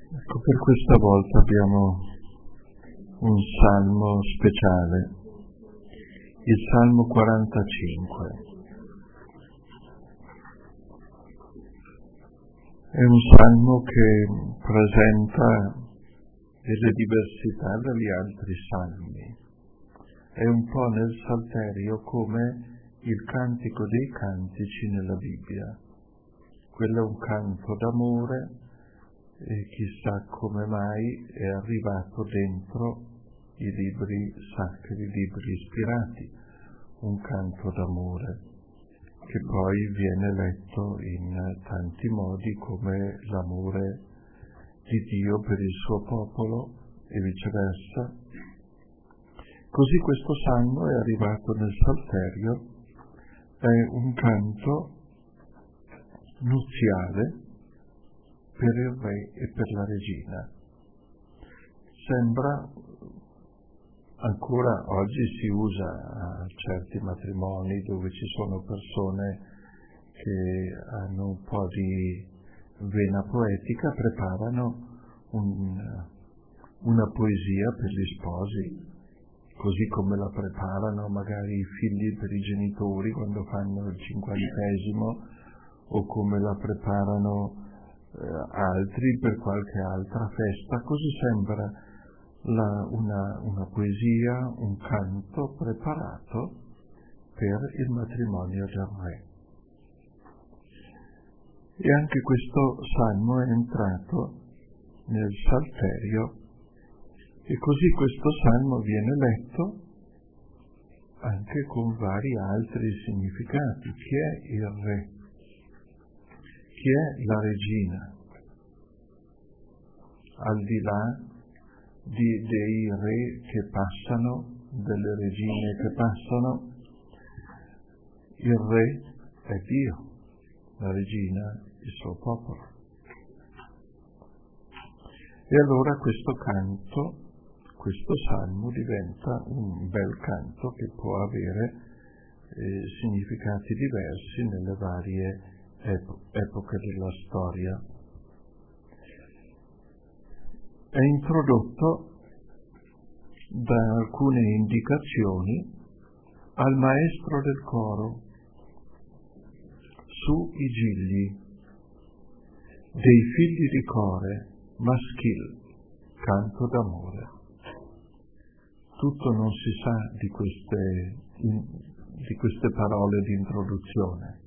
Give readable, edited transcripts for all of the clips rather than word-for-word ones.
Ecco, per questa volta abbiamo un salmo speciale, il Salmo 45. È un salmo che presenta delle diversità dagli altri salmi. È un po' nel Salterio come il Cantico dei Cantici nella Bibbia. Quello è un canto d'amore e chissà come mai è arrivato dentro i libri sacri, i libri ispirati, un canto d'amore che poi viene letto in tanti modi come l'amore di Dio per il suo popolo e viceversa. Così questo salmo è arrivato nel Salterio, è un canto nuziale per il re e per la regina. Sembra, ancora oggi si usa a certi matrimoni dove ci sono persone che hanno un po' di vena poetica, preparano una poesia per gli sposi, così come la preparano magari i figli per i genitori quando fanno il 50°, o come la preparano altri per qualche altra festa. Così sembra una poesia, un canto preparato per il matrimonio del re. E anche questo salmo è entrato nel Salterio e così questo salmo viene letto anche con vari altri significati. Chi è il re? Chi è la regina? Al di là dei re che passano, delle regine che passano, il re è Dio, la regina il suo popolo. E allora questo canto, questo salmo diventa un bel canto che può avere significati diversi nelle varie epoche della storia. È introdotto da alcune indicazioni al maestro del coro sui gigli dei figli di Core, maschil, canto d'amore. Tutto non si sa di queste parole di introduzione.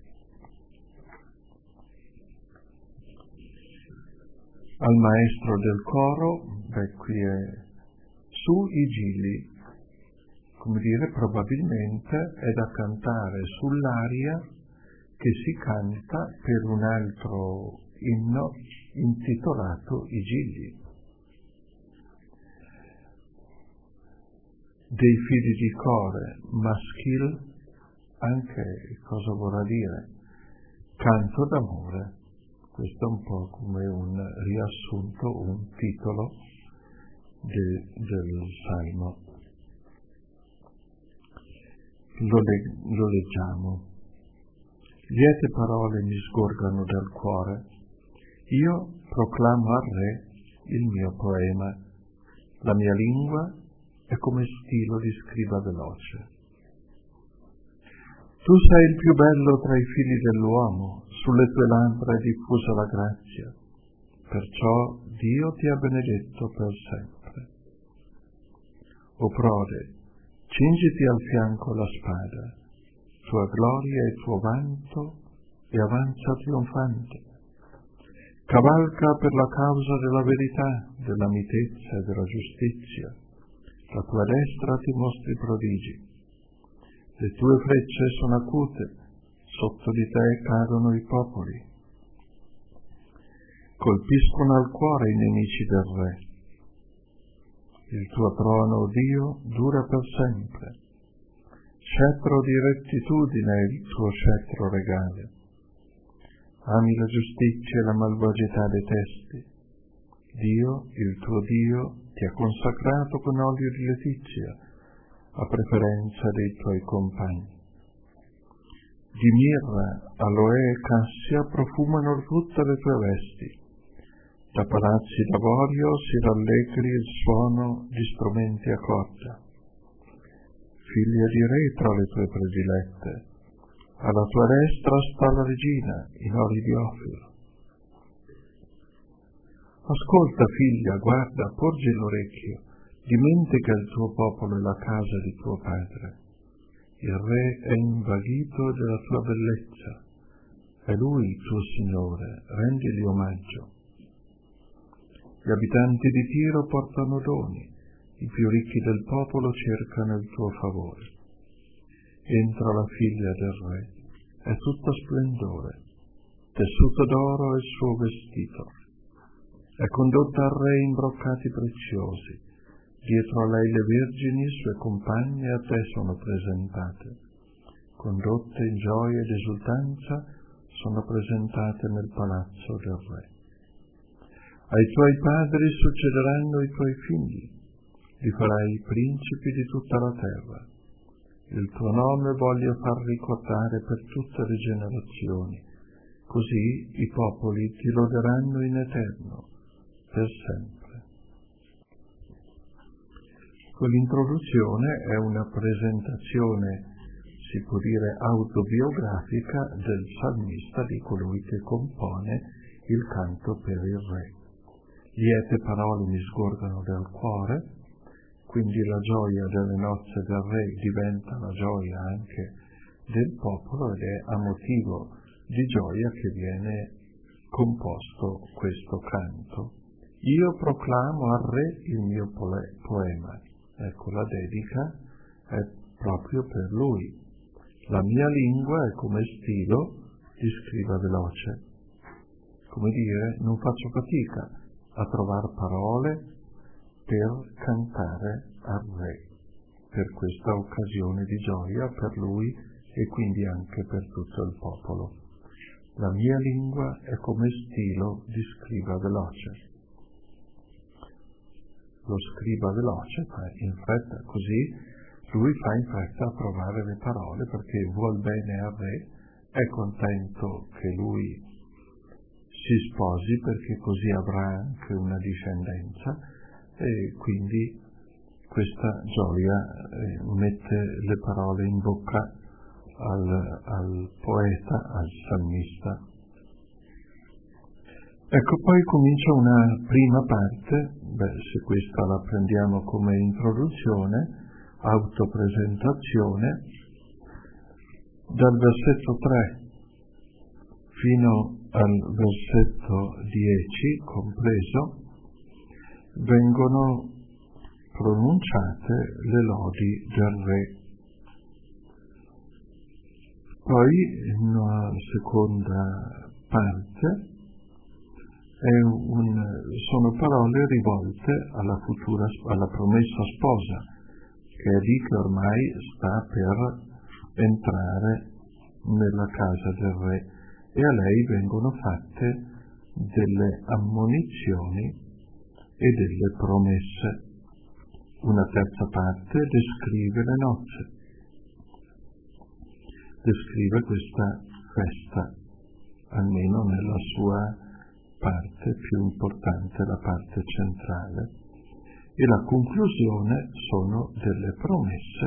Al maestro del coro, qui è sui gigli, come dire, probabilmente è da cantare sull'aria che si canta per un altro inno intitolato I gigli. Dei figli di Core, maschil, anche cosa vorrà dire? Canto d'amore. Questo è un po' come un riassunto, un titolo del salmo. Lo leggiamo. Liete parole mi sgorgano dal cuore, io proclamo al re il mio poema, la mia lingua è come stilo di scriba veloce. Tu sei il più bello tra i figli dell'uomo, sulle tue labbra è diffusa la grazia, perciò Dio ti ha benedetto per sempre. O prode, cingiti al fianco la spada, tua gloria e tuo vanto, e avanza trionfante. Cavalca per la causa della verità, della mitezza e della giustizia. La tua destra ti mostri prodigi. Le tue frecce sono acute, sotto di te cadono i popoli. Colpiscono al cuore i nemici del re. Il tuo trono, o Dio, dura per sempre. Scettro di rettitudine è il tuo scettro regale. Ami la giustizia e la malvagità detesti. Dio, il tuo Dio, ti ha consacrato con olio di letizia, a preferenza dei tuoi compagni. Di mirra, aloe e cassia profumano tutte le tue vesti. Da palazzi d'avorio si rallegri il suono di strumenti a corda. Figlia di re tra le tue predilette, alla tua destra sta la regina in oli di Ofir. Ascolta, figlia, guarda, porgi l'orecchio, dimentica il tuo popolo e la casa di tuo padre. Il re è invaghito della tua bellezza, è lui tuo Signore, rendili omaggio. Gli abitanti di Tiro portano doni, i più ricchi del popolo cercano il tuo favore. Entra la figlia del re, è tutta splendore, tessuto d'oro è il suo vestito. È condotta al re in broccati preziosi, dietro a lei le vergini, sue compagne a te sono presentate. Condotte in gioia ed esultanza sono presentate nel palazzo del re. Ai tuoi padri succederanno i tuoi figli, li farai principi di tutta la terra. Il tuo nome voglio far ricordare per tutte le generazioni, così i popoli ti loderanno in eterno, per sempre. L'introduzione è una presentazione, si può dire, autobiografica del salmista, di colui che compone il canto per il re. Liete parole mi sgorgano dal cuore, quindi la gioia delle nozze del re diventa la gioia anche del popolo ed è a motivo di gioia che viene composto questo canto. Io proclamo al re il mio poema. Ecco, la dedica è proprio per lui. La mia lingua è come stilo di scriva veloce. Come dire, non faccio fatica a trovare parole per cantare al re, per questa occasione di gioia per lui e quindi anche per tutto il popolo. La mia lingua è come stilo di scriva veloce. Lo scriva veloce fa in fretta, così lui fa in fretta a trovare le parole perché vuol bene al re, è contento che lui si sposi perché così avrà anche una discendenza e quindi questa gioia mette le parole in bocca al poeta, al salmista. Ecco, poi comincia una prima parte, se questa la prendiamo come introduzione, autopresentazione, dal versetto 3 fino al versetto 10 compreso, vengono pronunciate le lodi del re. Poi, in una seconda parte, sono parole rivolte alla promessa sposa, che è lì che ormai sta per entrare nella casa del re, e a lei vengono fatte delle ammonizioni e delle promesse. Una terza parte descrive le nozze, descrive questa festa, almeno nella sua parte più importante, la parte centrale, e la conclusione sono delle promesse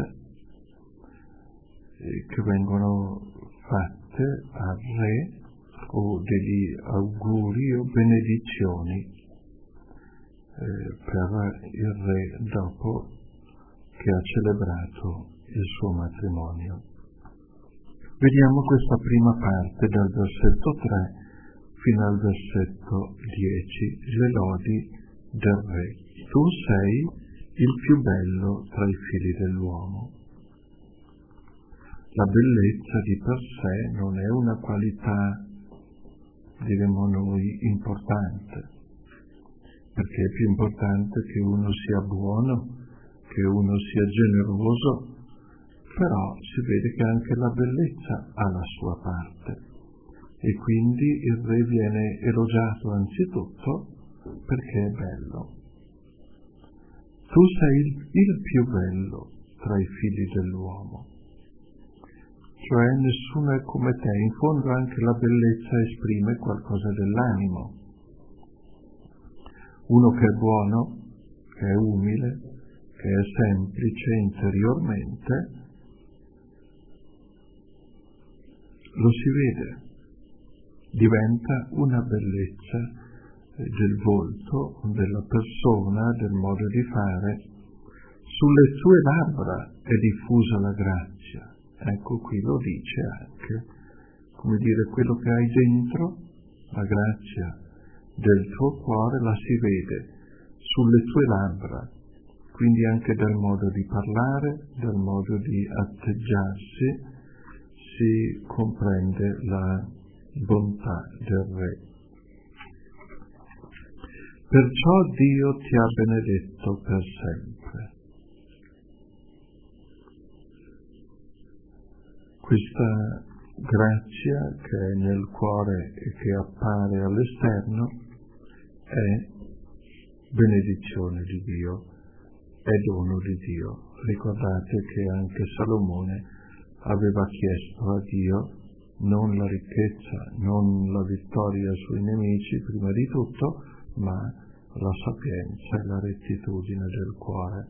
che vengono fatte al re o degli auguri o benedizioni per il re dopo che ha celebrato il suo matrimonio. Vediamo questa prima parte dal versetto 3 fino al versetto 10, le lodi del re. Tu sei il più bello tra i figli dell'uomo. La bellezza di per sé non è una qualità, diremmo noi, importante, perché è più importante che uno sia buono, che uno sia generoso, però si vede che anche la bellezza ha la sua parte e quindi il re viene elogiato anzitutto perché è bello. Tu sei il più bello tra i figli dell'uomo, cioè nessuno è come te. In fondo anche la bellezza esprime qualcosa dell'animo. Uno che è buono, che è umile, che è semplice interiormente, lo si vede, diventa una bellezza del volto, della persona, del modo di fare. Sulle sue labbra è diffusa la grazia. Ecco, qui lo dice anche, come dire, quello che hai dentro, la grazia del tuo cuore la si vede sulle tue labbra, quindi anche dal modo di parlare, dal modo di atteggiarsi, si comprende la bontà del Re. Perciò Dio ti ha benedetto per sempre. Questa grazia che è nel cuore e che appare all'esterno è benedizione di Dio, è dono di Dio. Ricordate che anche Salomone aveva chiesto a Dio non la ricchezza, non la vittoria sui nemici prima di tutto, ma la sapienza e la rettitudine del cuore.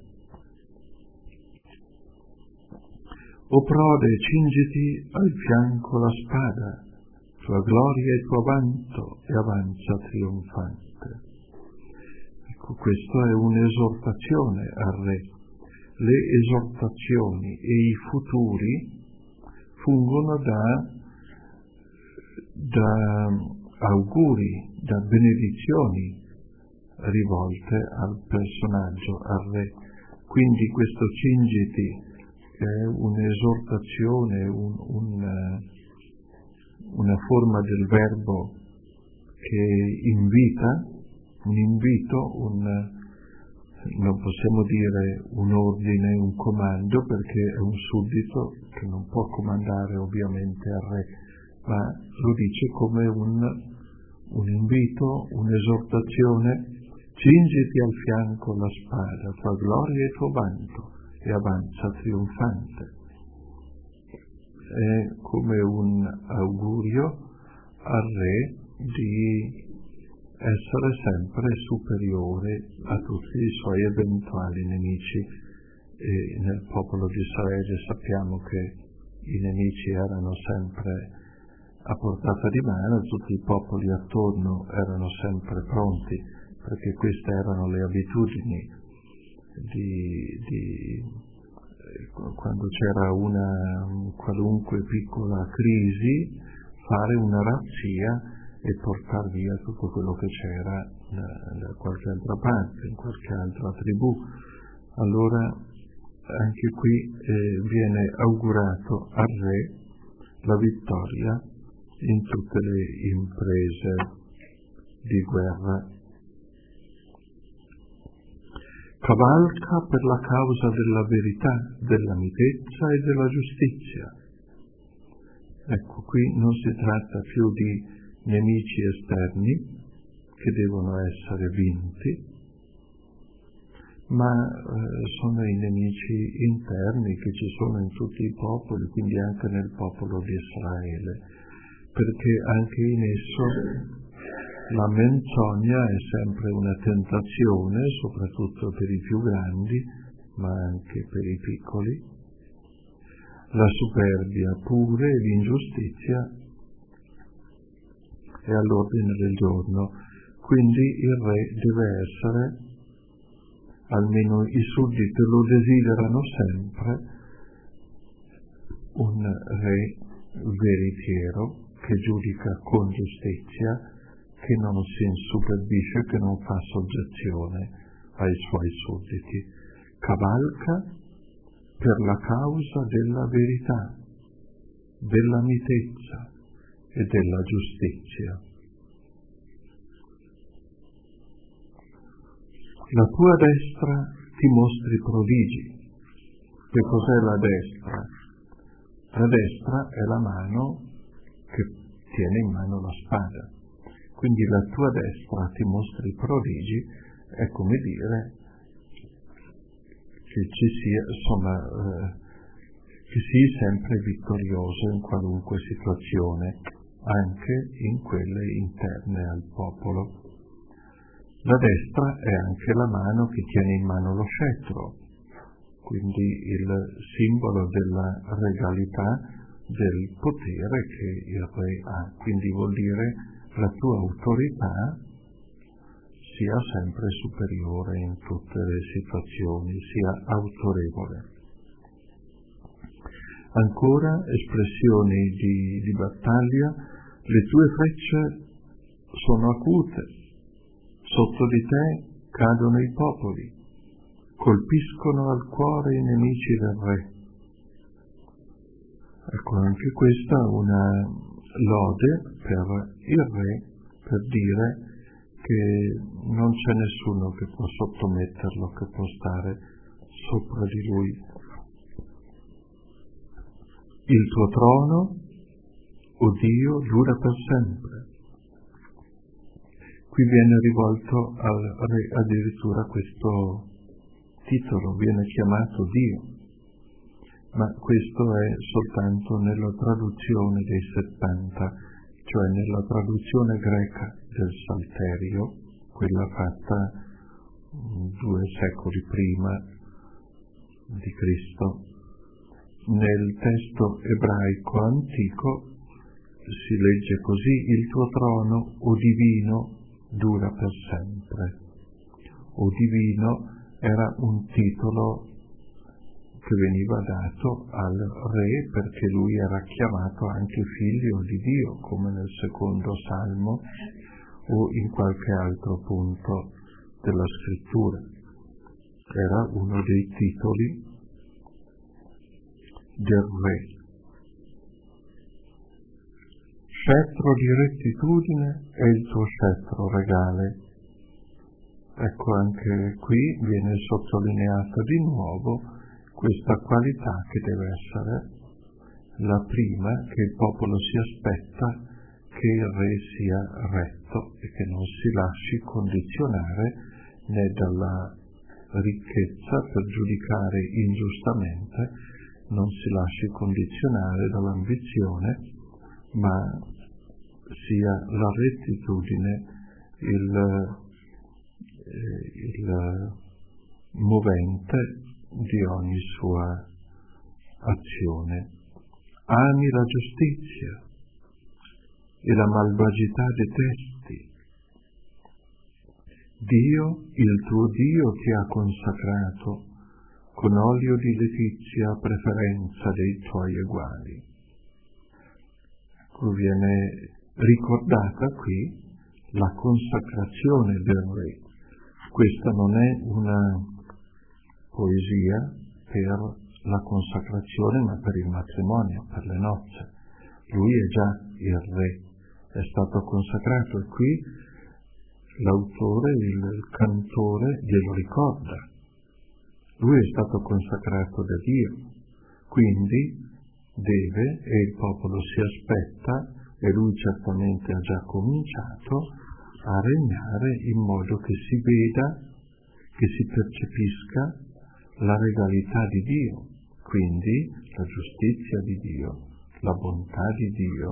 O prode, cingiti al fianco la spada, tua gloria e tuo vanto, e avanza trionfante. Ecco, questo è un'esortazione al Re. Le esortazioni e i futuri fungono da auguri, da benedizioni rivolte al personaggio, al Re. Quindi questo cingiti è un'esortazione, una forma del verbo che invita, un invito, non possiamo dire un ordine, un comando, perché è un suddito che non può comandare ovviamente al Re, ma lo dice come un invito, un'esortazione. Cingiti al fianco la spada, tua gloria e tuo vanto, e avanza trionfante. È come un augurio al Re di essere sempre superiore a tutti i suoi eventuali nemici. E nel popolo di Israele sappiamo che i nemici erano sempre a portata di mano, tutti i popoli attorno erano sempre pronti, perché queste erano le abitudini quando c'era una qualunque piccola crisi, fare una razzia e portar via tutto quello che c'era da qualche altra parte, in qualche altra tribù. Allora anche qui viene augurato al Re la vittoria in tutte le imprese di guerra. Cavalca per la causa della verità, della mitezza e della giustizia. Ecco, qui non si tratta più di nemici esterni che devono essere vinti, ma sono i nemici interni che ci sono in tutti i popoli, quindi anche nel popolo di Israele, perché anche in esso la menzogna è sempre una tentazione, soprattutto per i più grandi, ma anche per i piccoli. La superbia pure e l'ingiustizia è all'ordine del giorno. Quindi il Re deve essere, almeno i sudditi lo desiderano sempre, un Re veritiero che giudica con giustizia, che non si insuperbisce, che non fa soggezione ai suoi sudditi. Cavalca per la causa della verità, della mitezza e della giustizia. La tua destra ti mostri prodigi. Che cos'è la destra? La destra è la mano che tiene in mano la spada. Quindi la tua destra ti mostri prodigi, è come dire che ci sia, che sii sempre vittorioso in qualunque situazione, anche in quelle interne al popolo. La destra è anche la mano che tiene in mano lo scettro, quindi il simbolo della regalità, del potere che il re ha. Quindi vuol dire la tua autorità sia sempre superiore in tutte le situazioni, sia autorevole. Ancora espressioni di battaglia: le tue frecce sono acute, sotto di te cadono i popoli, colpiscono al cuore i nemici del re. Ecco, anche questa una lode per il re, per dire che non c'è nessuno che può sottometterlo, che può stare sopra di lui. Il tuo trono, o Dio, dura per sempre. Qui viene rivolto al re addirittura questo titolo, viene chiamato Dio, ma questo è soltanto nella traduzione dei 70, cioè nella traduzione greca del Salterio, quella fatta 2 secoli prima di Cristo. Nel testo ebraico antico si legge così: il tuo trono, o divino, dura per sempre. O divino era un titolo che veniva dato al re perché lui era chiamato anche figlio di Dio, come nel secondo Salmo o in qualche altro punto della Scrittura. Era uno dei titoli del re. Scettro di rettitudine è il tuo scettro regale. Ecco, anche qui viene sottolineata di nuovo questa qualità che deve essere la prima, che il popolo si aspetta che il re sia retto e che non si lasci condizionare né dalla ricchezza per giudicare ingiustamente, non si lasci condizionare dall'ambizione, ma sia la rettitudine il movente di ogni sua azione. Ami la giustizia e la malvagità detesti. Dio, il tuo Dio, ti ha consacrato con olio di letizia a preferenza dei tuoi eguali. Ecco, viene ricordata qui la consacrazione del re. Questa non è una poesia per la consacrazione, ma per il matrimonio, per le nozze. Lui è già il re, è stato consacrato, e qui l'autore, il cantore, glielo ricorda. Lui è stato consacrato da Dio, quindi deve, e il popolo si aspetta, e lui certamente ha già cominciato a regnare in modo che si veda, che si percepisca la regalità di Dio, quindi la giustizia di Dio, la bontà di Dio,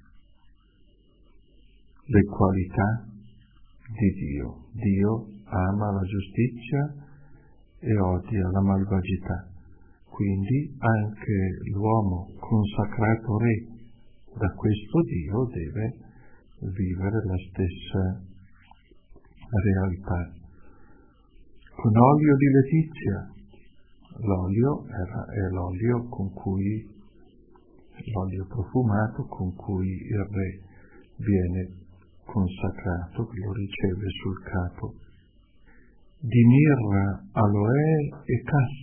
le qualità di Dio. Dio ama la giustizia e odia la malvagità. Quindi anche l'uomo consacrato re da questo Dio deve vivere la stessa realtà. Con olio di letizia, l'olio è l'olio con cui, l'olio profumato con cui il re viene consacrato, che lo riceve sul capo. Di mirra, aloe e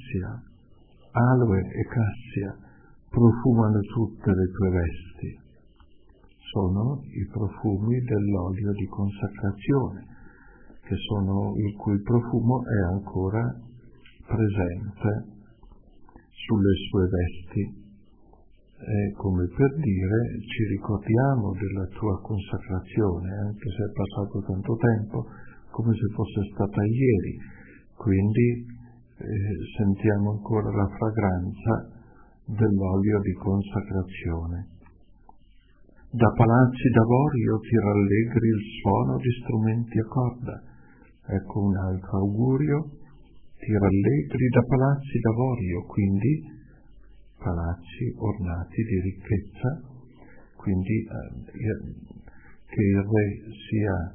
cassia profumano tutte le tue vesti. Sono i profumi dell'olio di consacrazione, che sono, il cui profumo è ancora presente sulle sue vesti. È come per dire: ci ricordiamo della tua consacrazione, anche se è passato tanto tempo, come se fosse stata ieri. Quindi sentiamo ancora la fragranza dell'olio di consacrazione. Da palazzi d'avorio ti rallegri il suono di strumenti a corda, Ecco un altro augurio: ti rallegri da palazzi d'avorio, quindi palazzi ornati di ricchezza, quindi che il re sia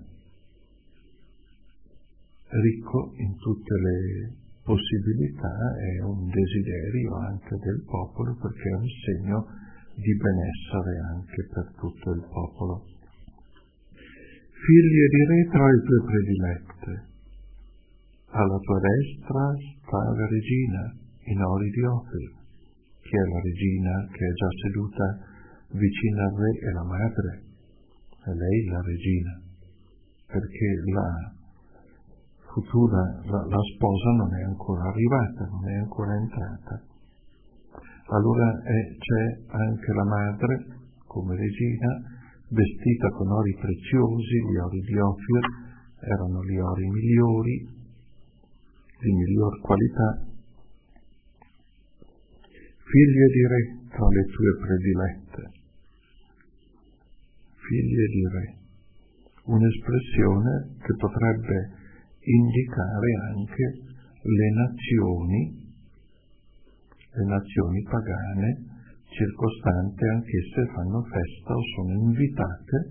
ricco in tutte le possibilità è un desiderio anche del popolo, perché è un segno di benessere anche per tutto il popolo. Figlie di re tra le tue predilette, alla tua destra sta la regina in ori di Ofir. Chi è la regina che è già seduta vicino al re? È la madre, è lei la regina, perché la sposa non è ancora arrivata, non è ancora entrata. Allora c'è anche la madre come regina, vestita con ori preziosi. Gli ori di Ofir erano gli ori migliori, di miglior qualità. Figlie di re tra le tue predilette, figlie di re, un'espressione che potrebbe indicare anche le nazioni pagane circostanti, anch'esse fanno festa o sono invitate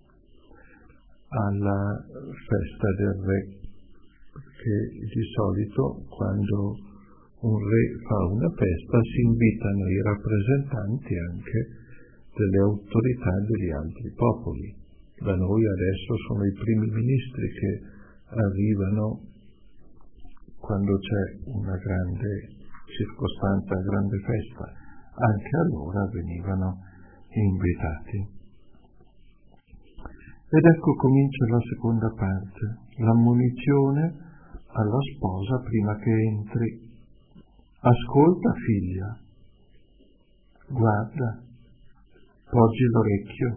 alla festa del re, perché di solito quando un re fa una festa si invitano i rappresentanti anche delle autorità degli altri popoli. Da noi adesso sono i primi ministri che arrivano quando c'è una grande circostanza, una grande festa. Anche allora venivano invitati. Ed ecco comincia la seconda parte, l'ammonizione alla sposa prima che entri. Ascolta, figlia, guarda, porgi l'orecchio.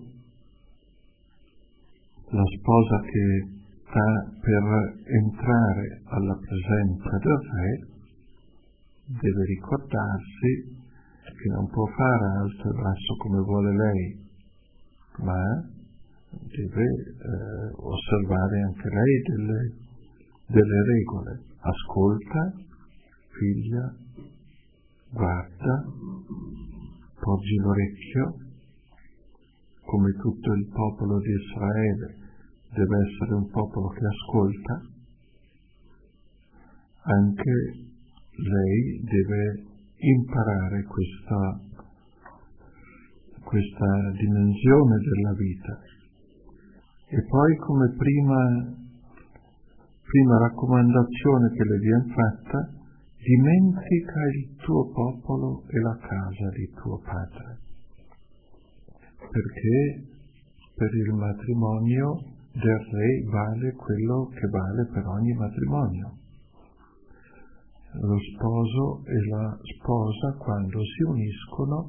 La sposa che sta per entrare alla presenza del re deve ricordarsi che non può fare alto e basso come vuole lei, ma deve osservare anche lei delle regole. Ascolta, figlia, guarda, porgi l'orecchio, come tutto il popolo di Israele deve essere un popolo che ascolta. Anche lei deve imparare questa dimensione della vita. E poi, come prima raccomandazione che le viene fatta, dimentica il tuo popolo e la casa di tuo padre, perché per il matrimonio del re vale quello che vale per ogni matrimonio. Lo sposo e la sposa, quando si uniscono,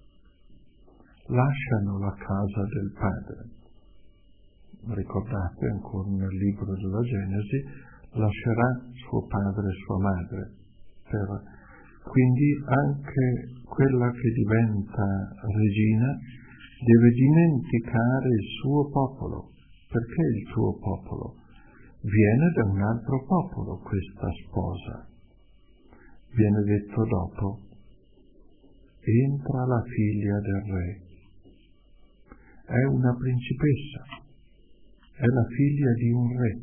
lasciano la casa del padre. Ricordate ancora nel libro della Genesi, lascerà suo padre e sua madre. Quindi anche quella che diventa regina deve dimenticare il suo popolo. Perché il tuo popolo? Viene da un altro popolo questa sposa. Viene detto dopo, entra la figlia del re. È una principessa, è la figlia di un re.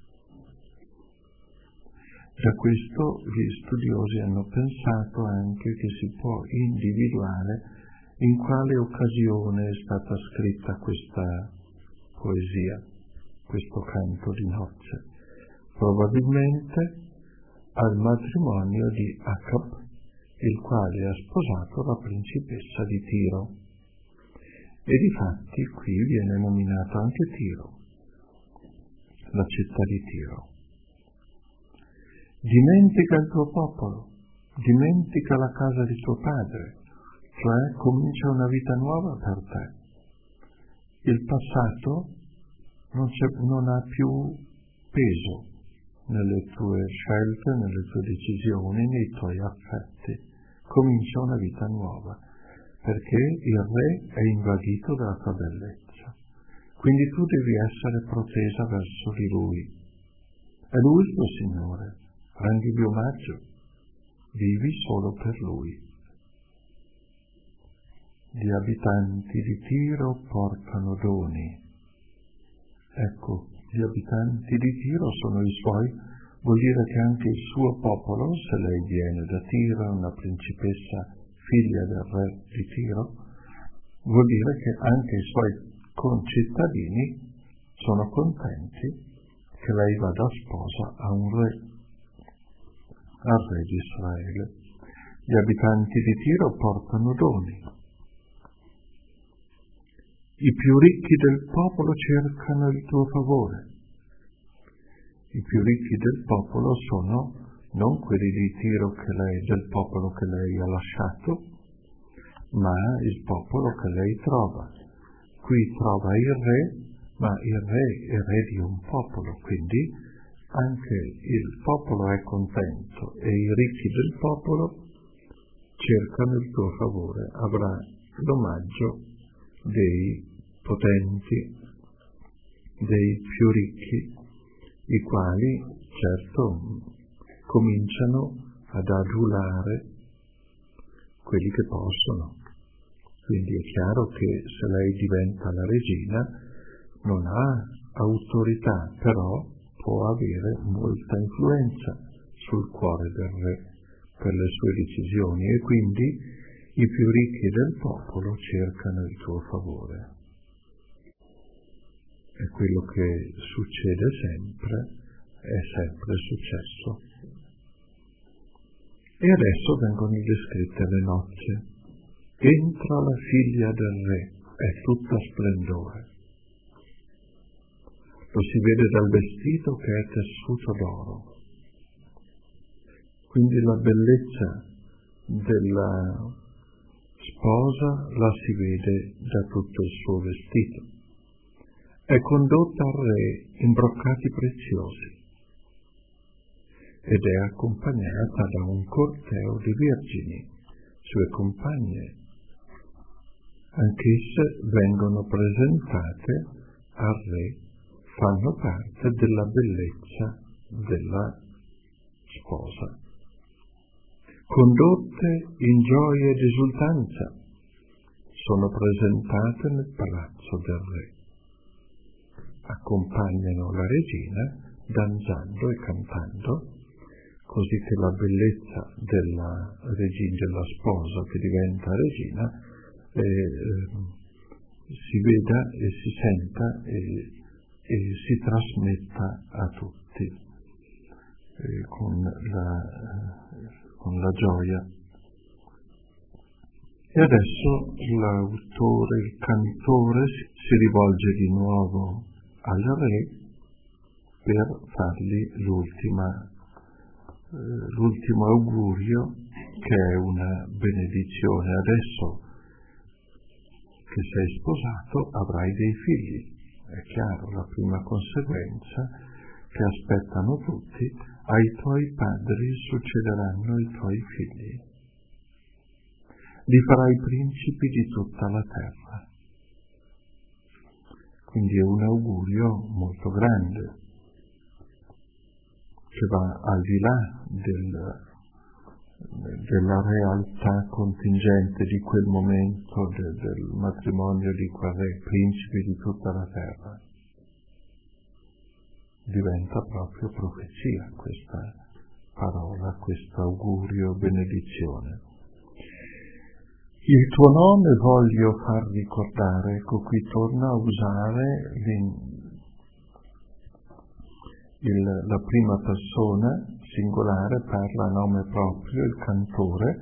Da questo gli studiosi hanno pensato anche che si può individuare in quale occasione è stata scritta questa poesia, questo canto di nozze. Probabilmente al matrimonio di Acab, il quale ha sposato la principessa di Tiro. E difatti qui viene nominato anche Tiro, la città di Tiro. Dimentica il tuo popolo, dimentica la casa di tuo padre, cioè comincia una vita nuova per te. Il passato non ha più peso nelle tue scelte, nelle tue decisioni, nei tuoi affetti. Comincia una vita nuova, perché il re è invaghito dalla tua bellezza. Quindi tu devi essere protesa verso di lui. È Lui il tuo Signore, rendigli omaggio, vivi solo per Lui. Gli abitanti di Tiro portano doni. Ecco, gli abitanti di Tiro sono i suoi, vuol dire che anche il suo popolo, se lei viene da Tiro, una principessa figlia del re di Tiro, vuol dire che anche i suoi concittadini sono contenti che lei vada sposa a un re, al re di Israele. Gli abitanti di Tiro portano doni. I più ricchi del popolo cercano il tuo favore. I più ricchi del popolo sono non quelli di Tiro del popolo che lei ha lasciato, ma il popolo che lei trova. Qui trova il re, ma il re è re di un popolo, quindi anche il popolo è contento e i ricchi del popolo cercano il tuo favore. Avrà l'omaggio dei potenti, dei più ricchi, i quali certo cominciano ad adulare quelli che possono. Quindi è chiaro che se lei diventa la regina non ha autorità, però può avere molta influenza sul cuore del re per le sue decisioni, e quindi i più ricchi del popolo cercano il tuo favore. E quello che succede sempre è sempre successo. E adesso vengono descritte le nozze. Entra la figlia del re, è tutta splendore. Lo si vede dal vestito che è tessuto d'oro. Quindi la bellezza della sposa la si vede da tutto il suo vestito. È condotta al re in broccati preziosi ed è accompagnata da un corteo di vergini, sue compagne. Anch'esse vengono presentate al re, fanno parte della bellezza della sposa. Condotte in gioia ed esultanza, sono presentate nel palazzo del re. Accompagnano la regina danzando e cantando, così che la bellezza della regina, della sposa che diventa regina, si veda e si senta e si trasmetta a tutti con la gioia. E adesso l'autore, il cantore, si rivolge di nuovo al re per fargli l'ultimo augurio, che è una benedizione. Adesso che sei sposato avrai dei figli. È chiaro, la prima conseguenza che aspettano tutti: ai tuoi padri succederanno i tuoi figli. Li farai principi di tutta la terra. Quindi è un augurio molto grande, che va al di là della realtà contingente di quel momento del matrimonio di quel re, principi di tutta la terra. Diventa proprio profezia questa parola, questo augurio, benedizione. Il tuo nome voglio far ricordare. Ecco, qui torna a usare la prima persona singolare, parla a nome proprio, il cantore.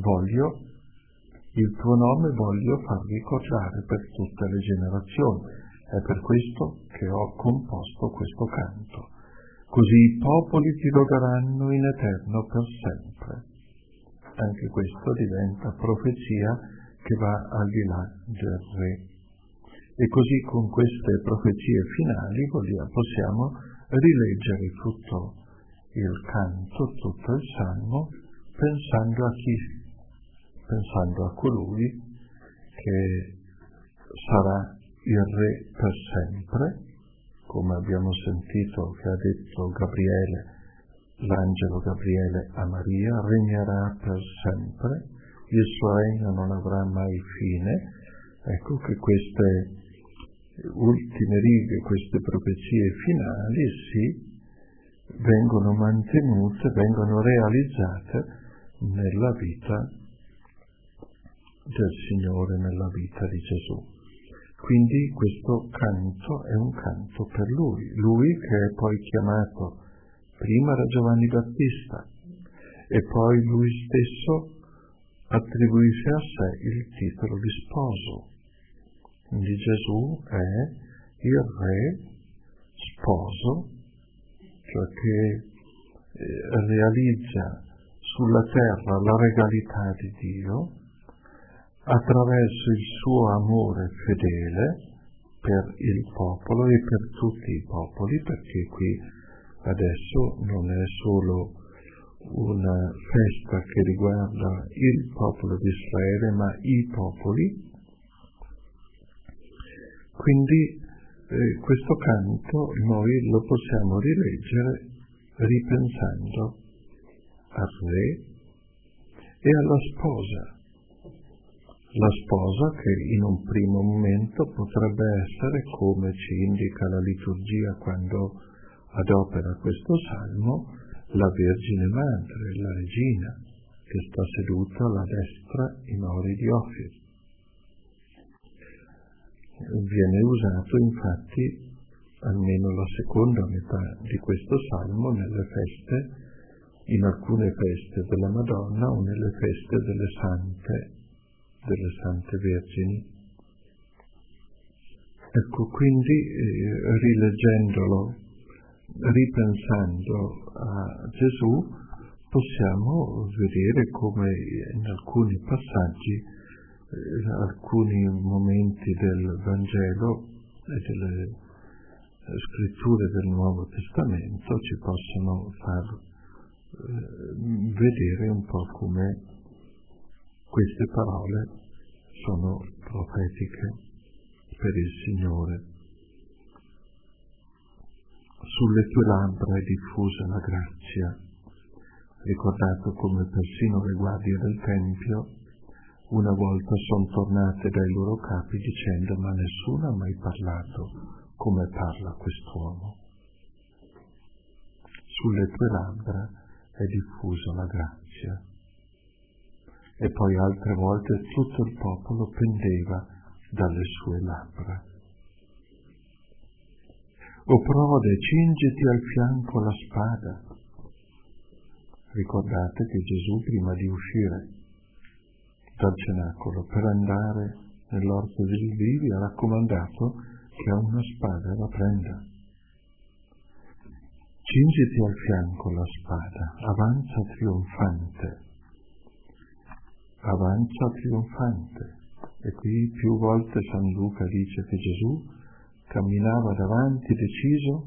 Il tuo nome voglio far ricordare per tutte le generazioni. È per questo che ho composto questo canto. Così i popoli ti loderanno in eterno per sempre. Anche questo diventa profezia che va al di là del re. E così con queste profezie finali possiamo rileggere tutto il canto, tutto il salmo, pensando a chi? Pensando a colui che sarà il re per sempre, come abbiamo sentito che ha detto Gabriele, l'angelo Gabriele a Maria, regnerà per sempre, il suo regno non avrà mai fine. Ecco che queste ultime righe, queste profezie finali vengono mantenute, vengono realizzate nella vita del Signore, nella vita di Gesù. Quindi questo canto è un canto per lui che è poi chiamato prima da Giovanni Battista e poi lui stesso attribuisce a sé il titolo di sposo. Quindi Gesù è il re sposo, cioè che realizza sulla terra la regalità di Dio attraverso il suo amore fedele per il popolo e per tutti i popoli, perché qui adesso non è solo una festa che riguarda il popolo di Israele, ma i popoli. Quindi questo canto noi lo possiamo rileggere ripensando al re e alla sposa. La sposa che in un primo momento potrebbe essere, come ci indica la liturgia quando adopera questo salmo, la Vergine Madre, la regina, che sta seduta alla destra in ori di Ofir. Viene usato infatti almeno la seconda metà di questo salmo nelle feste, in alcune feste della Madonna o nelle feste delle Sante Vergini. Ecco, quindi rileggendolo, ripensando a Gesù, possiamo vedere come in alcuni passaggi, alcuni momenti del Vangelo e delle scritture del Nuovo Testamento ci possono far vedere un po' come queste parole sono profetiche per il Signore. Sulle tue labbra è diffusa la grazia. Ricordato come persino le guardie del Tempio una volta sono tornate dai loro capi dicendo: ma nessuno ha mai parlato come parla quest'uomo. Sulle tue labbra è diffusa la grazia. E poi altre volte tutto il popolo pendeva dalle sue labbra. O prode, cingiti al fianco la spada. Ricordate che Gesù, prima di uscire dal cenacolo per andare nell'orto degli ulivi, ha raccomandato che a una spada la prenda. Cingiti al fianco la spada, avanza trionfante. Avanza trionfante. E qui più volte San Luca dice che Gesù camminava davanti deciso,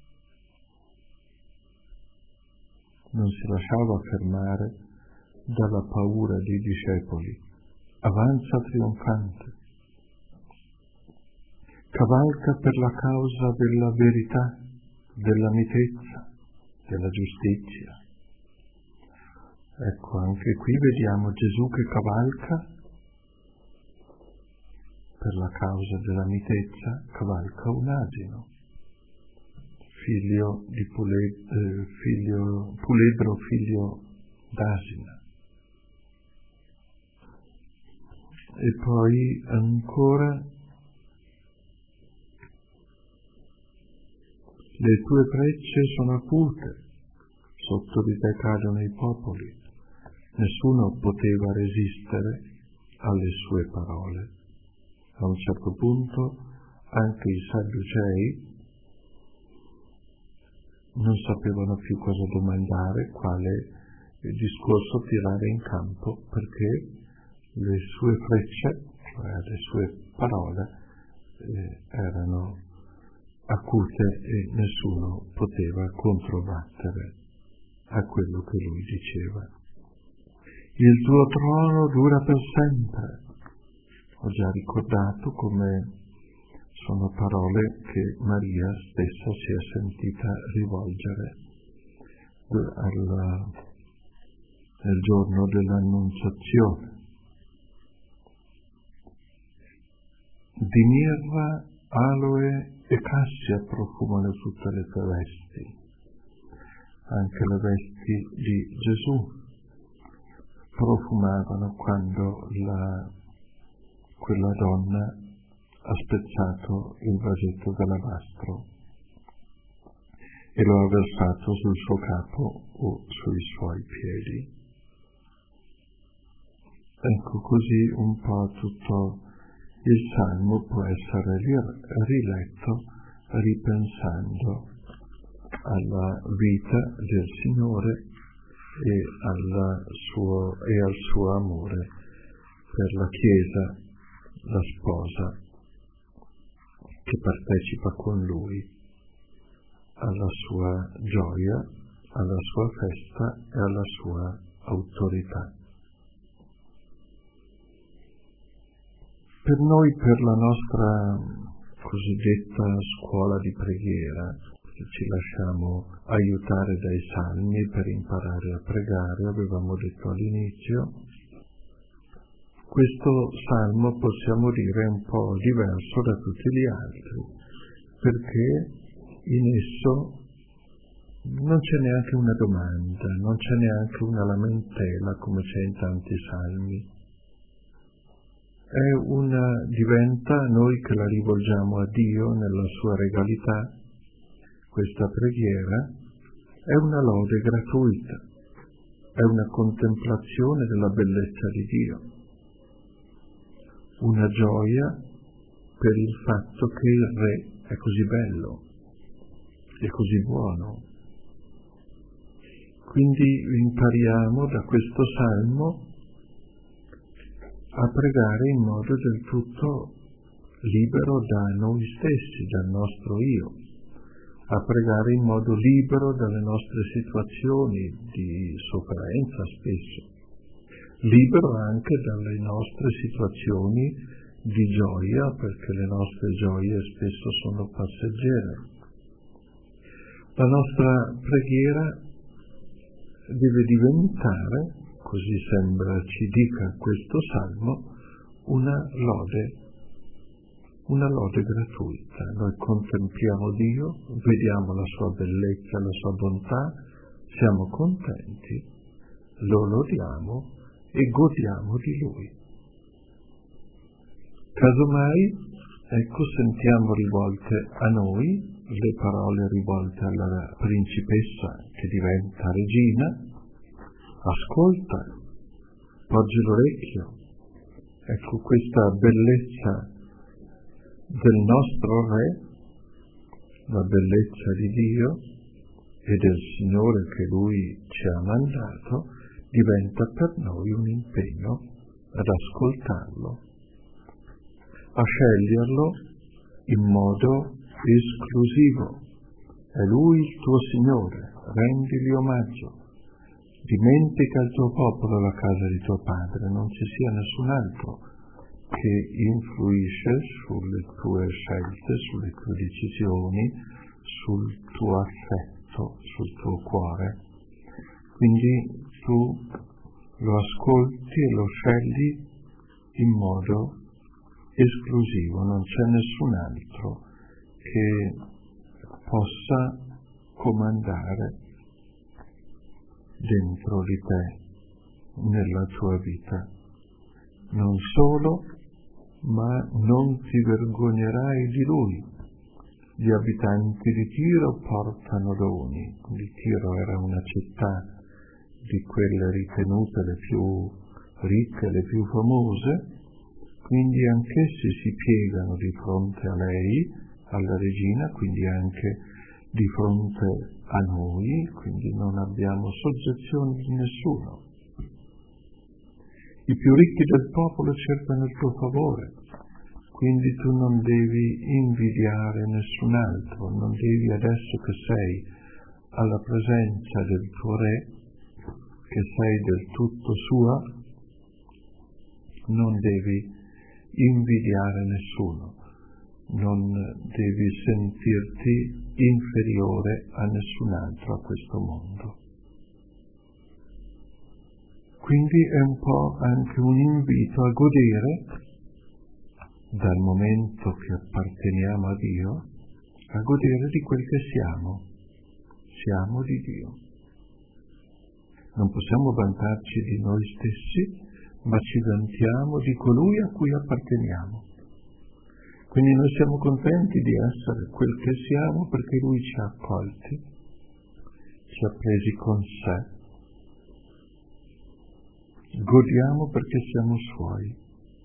non si lasciava fermare dalla paura dei discepoli. Avanza trionfante. Cavalca per la causa della verità, della mitezza, della giustizia. Ecco, anche qui vediamo Gesù che cavalca per la causa della mitezza, cavalca un asino, puledro figlio d'asina. E poi ancora: le tue frecce sono acute, sotto di te cadono i popoli. Nessuno poteva resistere alle sue parole. A un certo punto anche i Sadducei non sapevano più cosa domandare, quale discorso tirare in campo, perché le sue frecce, cioè le sue parole, erano acute e nessuno poteva controbattere a quello che lui diceva. Il tuo trono dura per sempre. Ho già ricordato come sono parole che Maria stessa si è sentita rivolgere nel giorno dell'Annunciazione. Di mirra, aloe e cassia profumano tutte le tue vesti, anche le vesti di Gesù profumavano quando quella donna ha spezzato il vasetto d'alabastro e lo ha versato sul suo capo o sui suoi piedi. Ecco, così un po' tutto il Salmo può essere riletto ripensando alla vita del Signore e al suo amore per la Chiesa, la sposa, che partecipa con Lui alla sua gioia, alla sua festa e alla sua autorità. Per noi, per la nostra cosiddetta scuola di preghiera, ci lasciamo aiutare dai salmi per imparare a pregare, avevamo detto all'inizio. Questo salmo possiamo dire è un po' diverso da tutti gli altri, perché in esso non c'è neanche una domanda, non c'è neanche una lamentela come c'è in tanti salmi. Diventa, noi che la rivolgiamo a Dio nella sua regalità, questa preghiera è una lode gratuita, è una contemplazione della bellezza di Dio, una gioia per il fatto che il Re è così bello, è così buono. Quindi impariamo da questo salmo a pregare in modo del tutto libero da noi stessi, dal nostro io, a pregare in modo libero dalle nostre situazioni di sofferenza spesso, libero anche dalle nostre situazioni di gioia, perché le nostre gioie spesso sono passeggere. La nostra preghiera deve diventare, così sembra ci dica questo salmo, una lode gratuita. Noi contempliamo Dio, vediamo la sua bellezza, la sua bontà, siamo contenti, lo lodiamo e godiamo di Lui. Casomai, ecco, sentiamo rivolte a noi le parole rivolte alla principessa che diventa regina. Ascolta, poggi l'orecchio. Ecco questa bellezza del nostro Re, la bellezza di Dio e del Signore che Lui ci ha mandato, diventa per noi un impegno ad ascoltarlo, a sceglierlo in modo esclusivo. È Lui il tuo Signore, rendili omaggio. Dimentica il tuo popolo la casa di tuo padre, non ci sia nessun altro che influisce sulle tue scelte, sulle tue decisioni, sul tuo affetto, sul tuo cuore. Quindi tu lo ascolti e lo scegli in modo esclusivo, non c'è nessun altro che possa comandare dentro di te, nella tua vita. Non solo, ma non ti vergognerai di Lui. Gli abitanti di Tiro portano doni. Di Tiro era una città di quelle ritenute le più ricche, le più famose, quindi anch'essi si piegano di fronte a lei, alla regina, quindi anche di fronte a noi, quindi non abbiamo soggezione di nessuno. I più ricchi del popolo cercano il tuo favore, quindi tu non devi invidiare nessun altro, non devi, adesso che sei alla presenza del tuo Re, che sei del tutto sua, non devi invidiare nessuno, non devi sentirti inferiore a nessun altro a questo mondo. Quindi è un po' anche un invito a godere, dal momento che apparteniamo a Dio, a godere di quel che siamo. Siamo di Dio. Non possiamo vantarci di noi stessi, ma ci vantiamo di colui a cui apparteniamo. Quindi noi siamo contenti di essere quel che siamo perché Lui ci ha accolti, ci ha presi con sé. Godiamo perché siamo Suoi.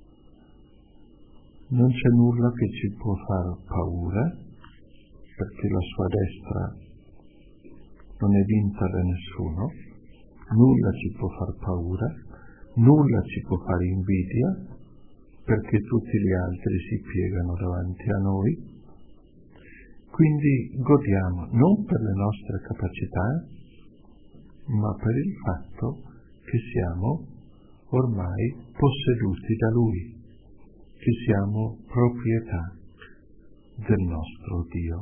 Non c'è nulla che ci può far paura, perché la Sua destra non è vinta da nessuno, nulla ci può far paura, nulla ci può fare invidia, perché tutti gli altri si piegano davanti a noi. Quindi godiamo non per le nostre capacità, ma per il fatto che siamo ormai posseduti da Lui, che siamo proprietà del nostro Dio.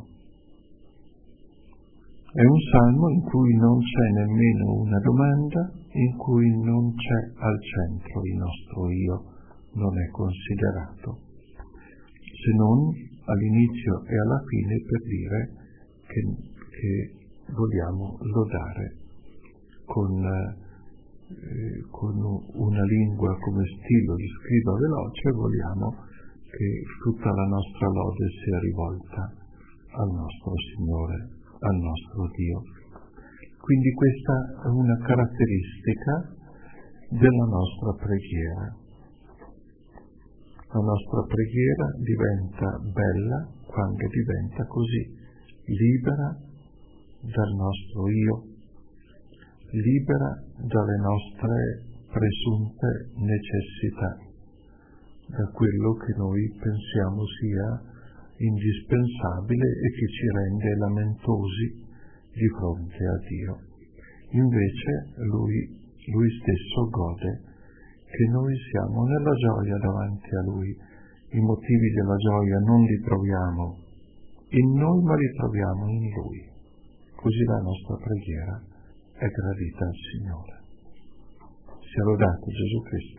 È un salmo in cui non c'è nemmeno una domanda, in cui non c'è al centro il nostro io, non è considerato, se non all'inizio e alla fine per dire che vogliamo lodare con una lingua come stilo di scriva veloce, vogliamo che tutta la nostra lode sia rivolta al nostro Signore, al nostro Dio. Quindi questa è una caratteristica della nostra preghiera. La nostra preghiera diventa bella quando diventa così, libera dal nostro io, libera dalle nostre presunte necessità, da quello che noi pensiamo sia indispensabile e che ci rende lamentosi di fronte a Dio. Invece Lui stesso gode che noi siamo nella gioia davanti a Lui. I motivi della gioia non li troviamo in noi, ma li troviamo in Lui. Così la nostra preghiera è gradita al Signore. Sia lodato Gesù Cristo.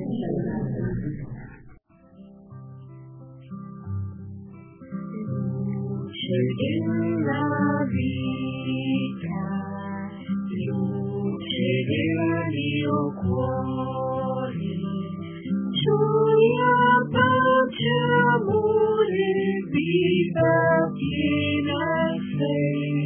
Luce della vita, luce del mio cuore, gioia, pace, amore, vita piena sei.